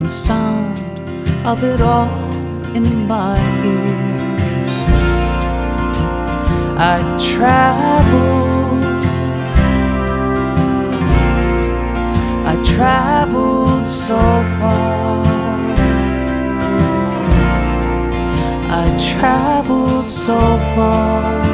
the sound of it all in my ear. I traveled so far. I traveled so far.